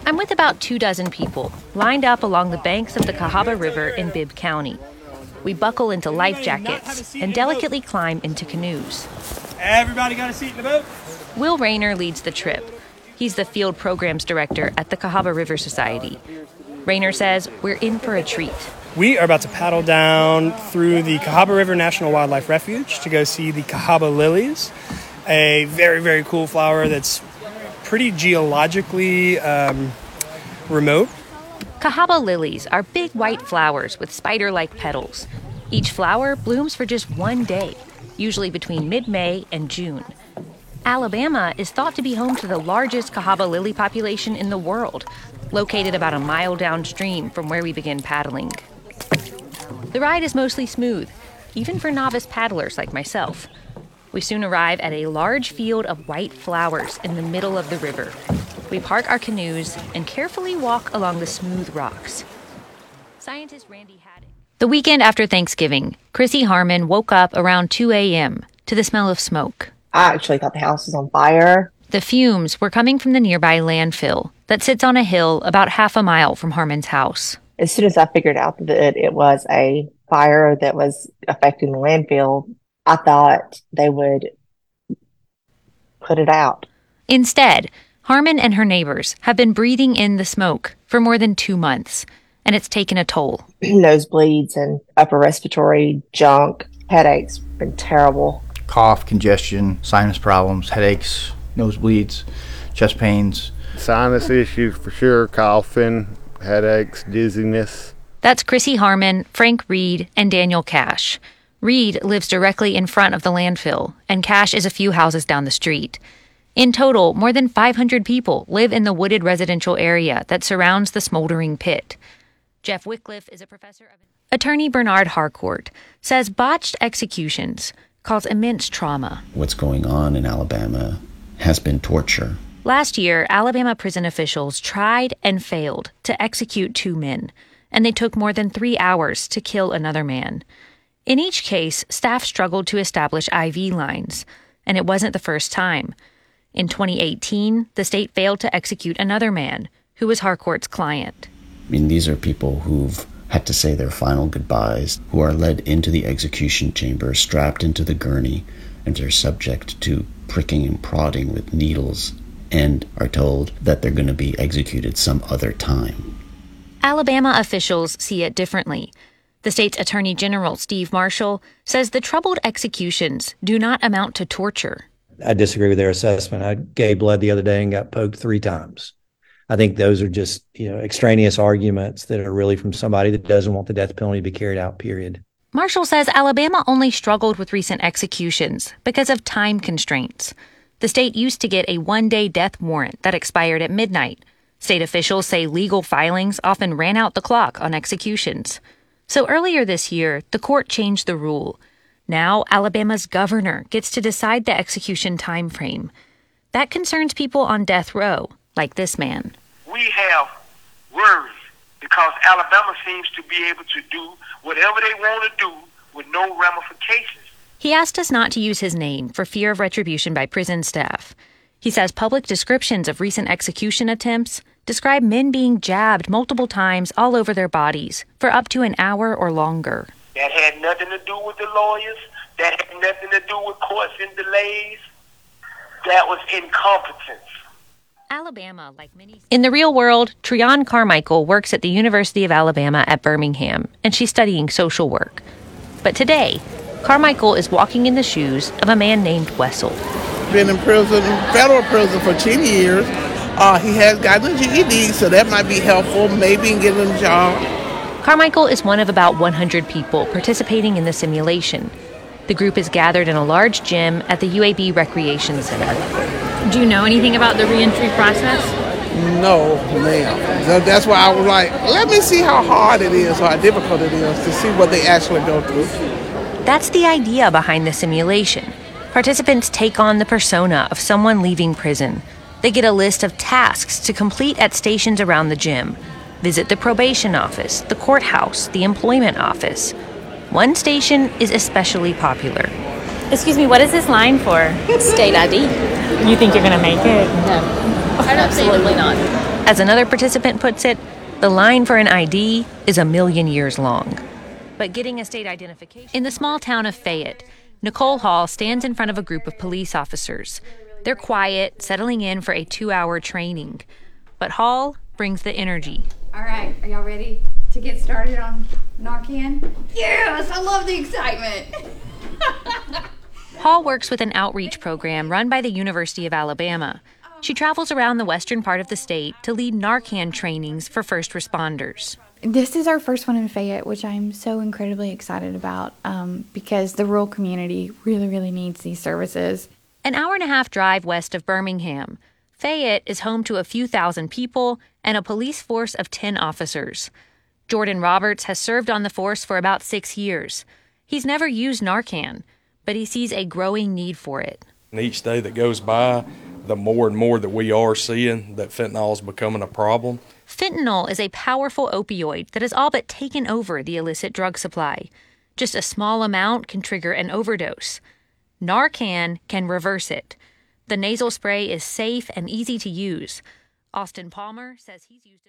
I'm with about 24 people, lined up along the banks of the Cahaba River in Bibb County. We buckle into life jackets and delicately climb into canoes. Everybody got a seat in the boat? Will Rayner leads the trip. He's the field programs director at the Cahaba River Society. Rayner says we're in for a treat. We are about to paddle down through the Cahaba River National Wildlife Refuge to go see the Cahaba lilies, a very, very cool flower that's pretty geologically remote. Cahaba lilies are big white flowers with spider-like petals. Each flower blooms for just one day, usually between mid-May and June. Alabama is thought to be home to the largest Cahaba lily population in the world, located about a mile downstream from where we begin paddling. The ride is mostly smooth, even for novice paddlers like myself. We soon arrive at a large field of white flowers in the middle of the river. We park our canoes and carefully walk along the smooth rocks. Scientist Randy Haddock. The weekend after Thanksgiving, Chrissy Harmon woke up around 2 a.m. to the smell of smoke. I actually thought the house was on fire. The fumes were coming from the nearby landfill that sits on a hill about half a mile from Harmon's house. As soon as I figured out that it was a fire that was affecting the landfill, I thought they would put it out. Instead, Harmon and her neighbors have been breathing in the smoke for more than 2 months, and it's taken a toll. Nosebleeds and upper respiratory junk, headaches, been terrible. Cough, congestion, sinus problems, headaches, nosebleeds, chest pains. Sinus issues for sure, coughing, headaches, dizziness. That's Chrissy Harmon, Frank Reed, and Daniel Cash. Reed lives directly in front of the landfill, and Cash is a few houses down the street. In total, more than 500 people live in the wooded residential area that surrounds the smoldering pit. Jeff Wycliffe is a professor of... Attorney Bernard Harcourt says botched executions cause immense trauma. What's going on in Alabama has been torture. Last year, Alabama prison officials tried and failed to execute 2 men, and they took more than 3 hours to kill another man. In each case, staff struggled to establish IV lines, and it wasn't the first time. In 2018, the state failed to execute another man, who was Harcourt's client. I mean, these are people who've had to say their final goodbyes, who are led into the execution chamber, strapped into the gurney, and are subject to pricking and prodding with needles, and are told that they're going to be executed some other time. Alabama officials see it differently. The state's Attorney General, Steve Marshall, says the troubled executions do not amount to torture. I disagree with their assessment. I gave blood the other day and got poked 3 times. I think those are just, extraneous arguments that are really from somebody that doesn't want the death penalty to be carried out, period. Marshall says Alabama only struggled with recent executions because of time constraints. The state used to get a 1-day death warrant that expired at midnight. State officials say legal filings often ran out the clock on executions. So earlier this year, the court changed the rule. Now, Alabama's governor gets to decide the execution time frame. That concerns people on death row, like this man. We have worries because Alabama seems to be able to do whatever they want to do with no ramifications. He asked us not to use his name for fear of retribution by prison staff. He says public descriptions of recent execution attempts describe men being jabbed multiple times all over their bodies for up to an hour or longer. That had nothing to do with the lawyers. That had nothing to do with courts and delays. That was incompetence. Alabama, like many... In the real world, Treon Carmichael works at the University of Alabama at Birmingham, and she's studying social work. But today, Carmichael is walking in the shoes of a man named Wessel. Been in prison, federal prison for 10 years. He has gotten a GED, so that might be helpful, maybe in getting a job. Carmichael is one of about 100 people participating in the simulation. The group is gathered in a large gym at the UAB Recreation Center. Do you know anything about the reentry process? No, ma'am. So that's why I was like, let me see how hard it is or how difficult it is to see what they actually go through. That's the idea behind the simulation. Participants take on the persona of someone leaving prison. They get a list of tasks to complete at stations around the gym. Visit the probation office, the courthouse, the employment office. One station is especially popular. Excuse me, what is this line for? State ID. You think you're going to make it? No. Absolutely not. As another participant puts it, the line for an ID is a million years long. But getting a state identification... In the small town of Fayette, Nicole Hall stands in front of a group of police officers. They're quiet, settling in for a 2-hour training. But Hall brings the energy. All right, are y'all ready to get started on Narcan? Yes, I love the excitement. Hall works with an outreach program run by the University of Alabama. She travels around the western part of the state to lead Narcan trainings for first responders. This is our first one in Fayette, which I'm so incredibly excited about because the rural community really, really needs these services. An hour-and-a-half drive west of Birmingham, Fayette is home to a few thousand people and a police force of 10 officers. Jordan Roberts has served on the force for about 6 years. He's never used Narcan, but he sees a growing need for it. And each day that goes by, the more and more that we are seeing that fentanyl is becoming a problem. Fentanyl is a powerful opioid that has all but taken over the illicit drug supply. Just a small amount can trigger an overdose. Narcan can reverse it. The nasal spray is safe and easy to use. Austin Palmer says he's used it.